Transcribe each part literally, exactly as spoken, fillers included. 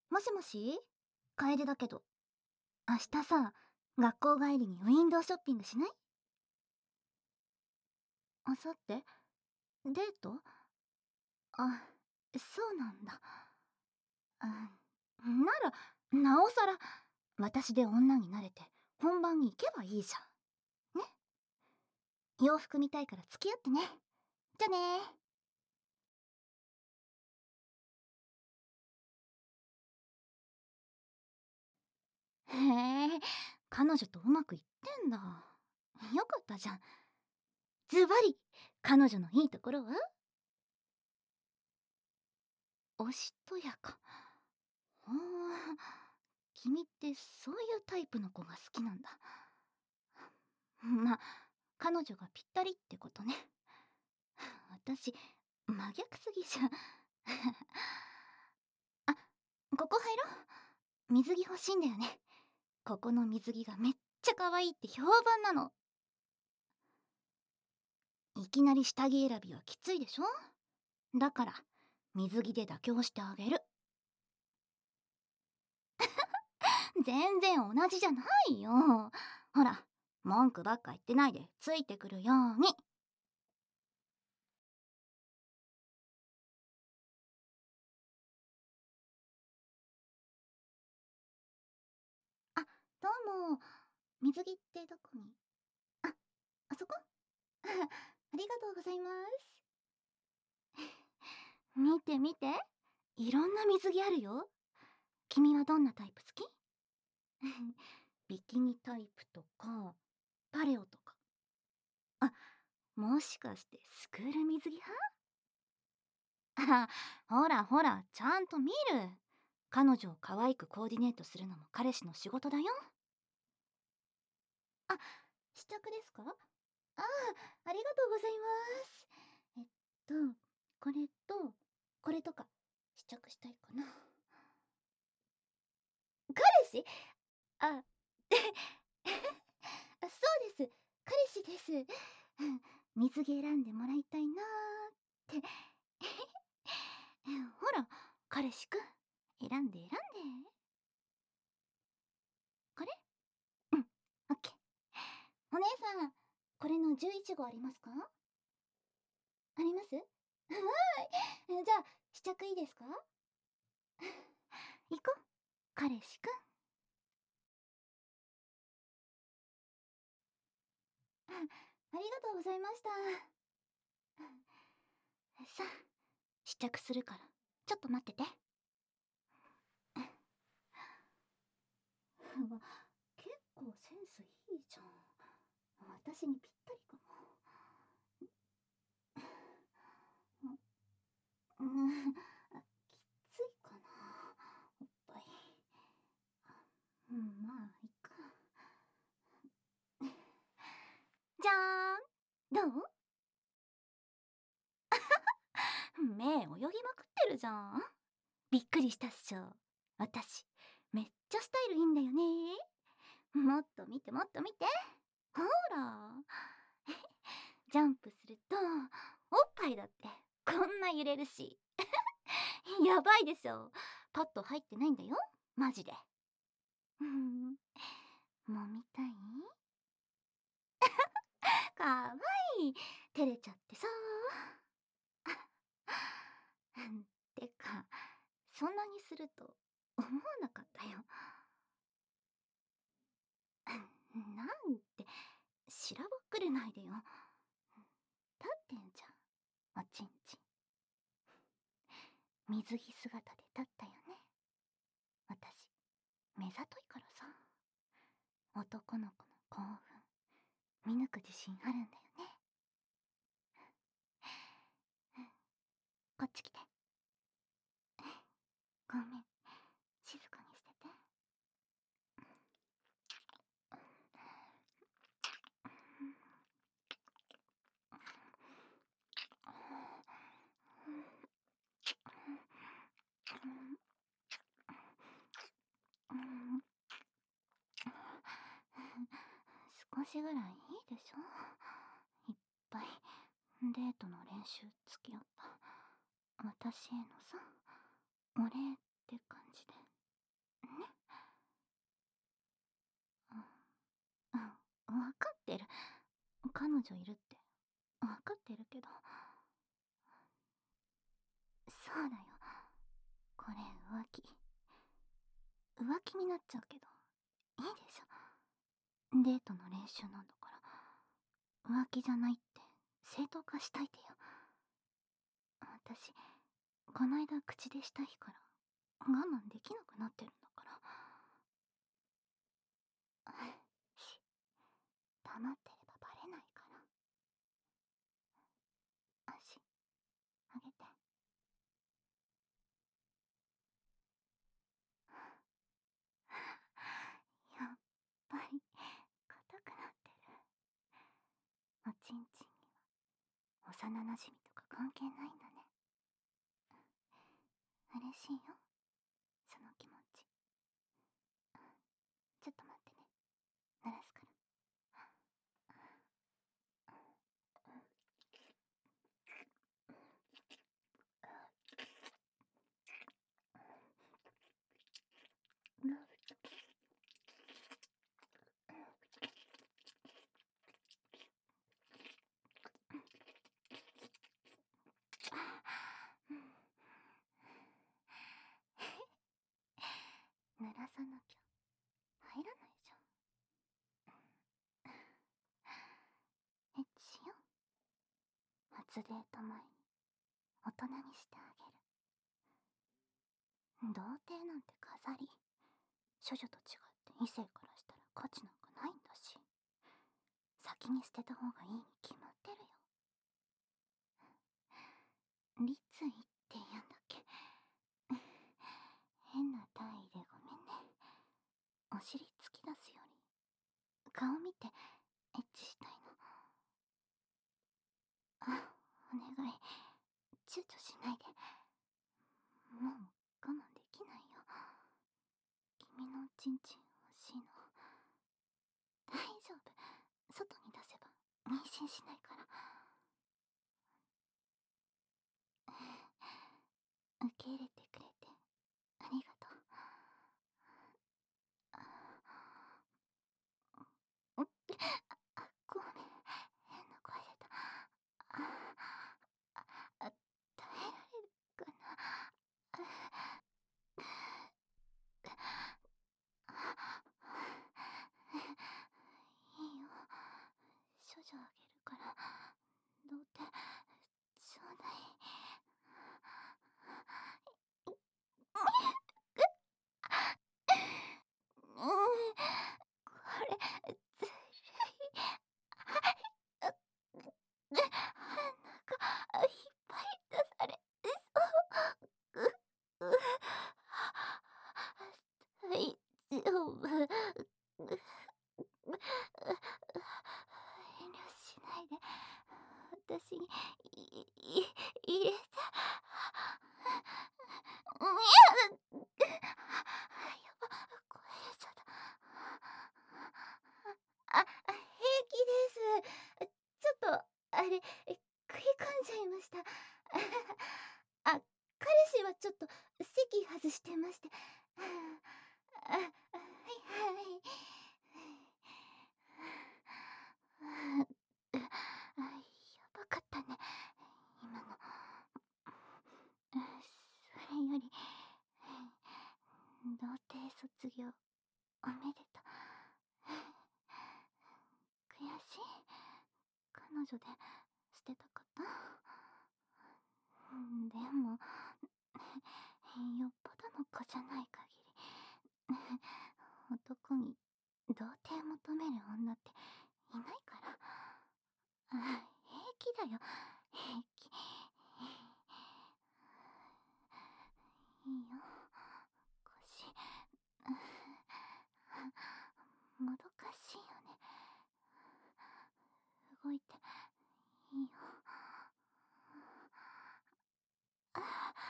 もしもし、楓だけど、明日さ、学校帰りにウィンドウショッピングしない？あさって？デート？あ、そうなんだ。あ、なら、なおさら、私で女になれて、本番に行けばいいじゃん。ね。洋服見たいから付き合ってね。じゃあねー。へえ、彼女とうまくいってんだ。よかったじゃん。ズバリ、彼女のいいところは？おしとやか。ほー、君ってそういうタイプの子が好きなんだ。まあ、彼女がぴったりってことね。私、真逆すぎじゃん。あ、ここ入ろう。水着欲しいんだよね。ここの水着がめっちゃ可愛いって評判なの。いきなり下着選びはきついでしょ？だから、水着で妥協してあげる。全然同じじゃないよ。ほら、文句ばっか言ってないでついてくるように。あ、どうも。水着ってどこに？あ、あそこ？ありがとうございます。見て見て。いろんな水着あるよ。君はどんなタイプ好き？ビキニタイプとか、パレオとか。あ、もしかしてスクール水着派？あ、ほらほら、ちゃんと見る。彼女を可愛くコーディネートするのも彼氏の仕事だよ。あ、試着ですか？ああ、ありがとうございます。えっと、これと、これとか、試着したいかな。彼氏？あ、あ、そうです。彼氏です。うん水着選んでもらいたいなーって。ほら、彼氏くん、選んで選んで。これ？うん、オッケー。お姉さん、これのじゅういち号ありますか？あります？はい。じゃあ、試着いいですか？行こう、彼氏くん。ありがとうございました。さあ、試着するから、ちょっと待ってて。わ、結構センスいいじゃん。私にぴったりかも。うん、きついかな、おっぱい。うん、まあ、いっか。じゃーん。どう？目泳ぎまくってるじゃん。びっくりしたっしょ。私、めっちゃスタイルいいんだよね。もっと見てもっと見て。ほら。ジャンプすると、おっぱいだってこんな揺れるし。やばいでしょ。パッド入ってないんだよ。マジで。うん。もう見たい？かわいい。照れちゃってさ。てか、そんなにすると思わなかったよ。なんて、しらばっくれないでよ。立ってんじゃん、おちんちん。水着姿で立ったよね。私、目ざといからさ。男の子の興奮、見抜く自信あるんだよね。こっち来て。ごめん、静かにしてて。少しぐらいいいでしょ。いっぱいデートの練習付き合った私へのさ、お礼って感じで。 わかってる。彼女いるってわかってるけど。そうだよ。これ浮気。浮気になっちゃうけど、いいでしょ。デートの練習なんだから、浮気じゃないって正当化しといてよ。私、こないだ口でした日から我慢できなくなってるんだから。し、黙ってればバレないから。足、あげて。やっぱり、硬くなってる。おちんちんには、幼なじみとか関係ないんだね。嬉しいよ、その気持ち。ちょっと待ってね。鳴らすから。鳴らさなきゃ入らないじゃん。エッチしよう。初デート前に大人にしてあげる。童貞なんて飾り。処女と違って異性からしたら価値なんかないんだし、先に捨てた方がいいに決まってるよ。立位って言うんだっけ。変な体位でごめんね。お尻突き出すより顔見てエッチしたいの。あ、お願い、躊躇しないで。もう我慢できないよ。君のおちんちん欲しいの。大丈夫、外に出せば妊娠しないから。受け入れてくれてありがとう。あ、ごめん、変な声出た。あ、あ、耐えられるかな。いいよ、処女あげるから、童貞ちょうだい。うん、これずるい。鼻がいっぱい出されそう。うう大丈夫。遠慮しないで。私にいい入れて。やば、声出ちゃった。あ、平気です。ちょっとあれ、食い込んじゃいました。あ、彼氏はちょっと席外してまして。あ、はいはい。やばかったね、今の。それより、童貞卒業おめでとう。悔しい。彼女で捨てたかった。でも、よっぽどの子じゃない限り、男に童貞求める女っていないから。あ、平気だよ、平気。いいよ、腰。もどかしいよね。動いていいよ。あ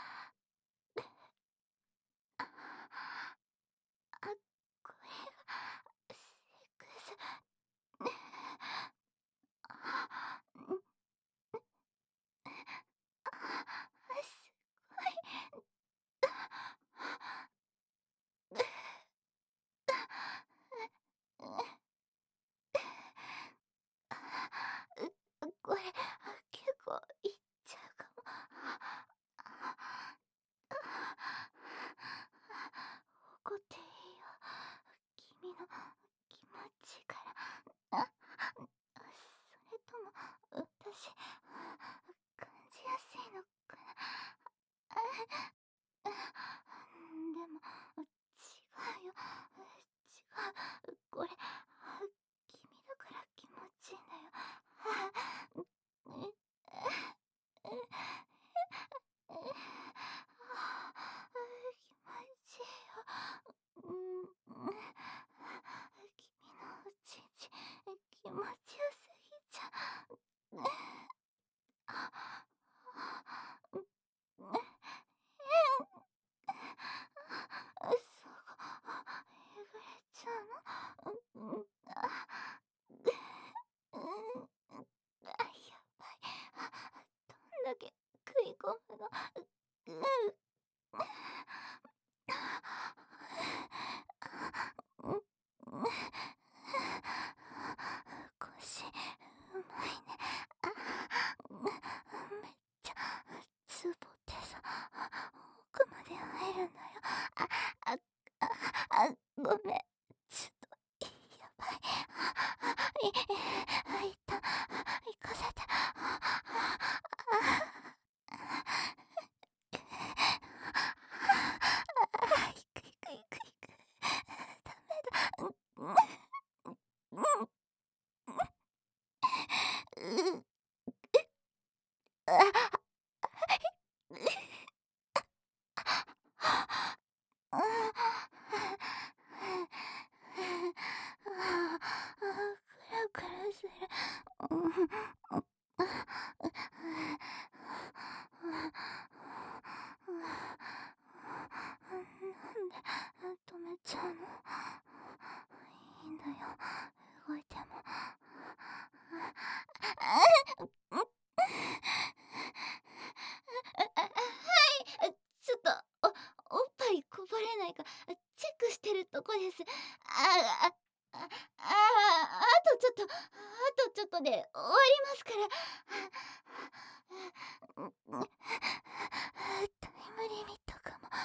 あ、これがセックス。あ、 言っちゃうかも。怒っていいよ。君の気持ちから。あ、それとも、私、感じやすいのかな。でも、違うよ。違う。これ、君だから気持ちいいんだよ。気持ちいいよ。うん、君のおちんちん気持ちよすぎちゃう。そう、えぐれちゃうの。うん、あ、うん、あ、やばい。どんだけ食い込むの。うん。腰、うまいね。めっちゃ、ツボってさ、奥まで入るんだよ。あ、あ、あ、あ、ごめん。ちょっと、やばい。い、い、いた。行かせて。行く行く行く行く。ダメだ。うん、うん、うん、あ、クラクラする。なんで止めちゃうの。いいんだよ、動いても。はい、ちょっと、お、おっぱいこぼれないか、チェックしてるとこです。ああ、あ、ああ、あとちょっと、あとちょっとで終わりますから。タイムリミットかも。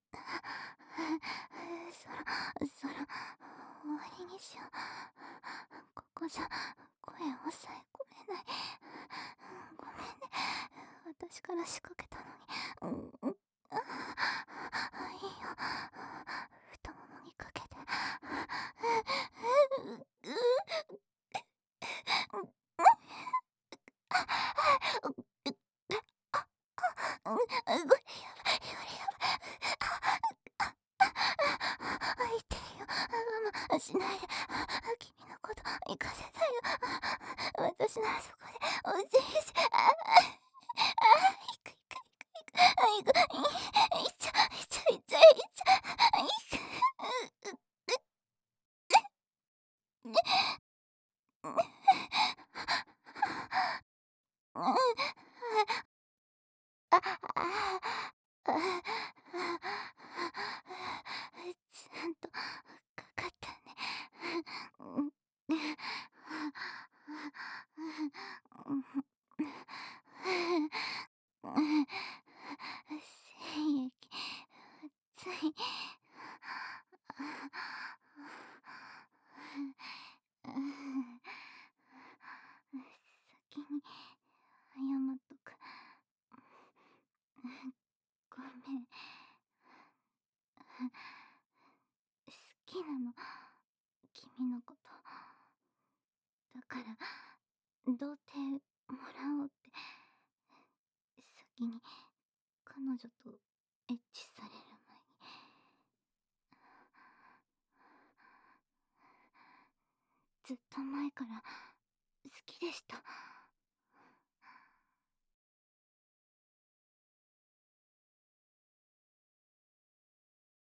そろそろ終わりにしよう。ここじゃ声抑え込めない。ごめんね、私から仕掛けたのに。うん、あ、いいよ、太ももにかけて。これやばい、これやばい。痛いよ。我慢しないで。君のこと行かせたいよ。私ならそこでおじいし、ああ、行く行く行く行く行く、いっちゃいっちゃいっちゃいっちゃ行く。あ、あ、あ、ちゃんとかかったね。うん。精液、つい。先に謝っとく。ごめん。好きなの、君のこと。だから童貞もらおうって、先に彼女とエッチされる前に。ずっと前から好きでした。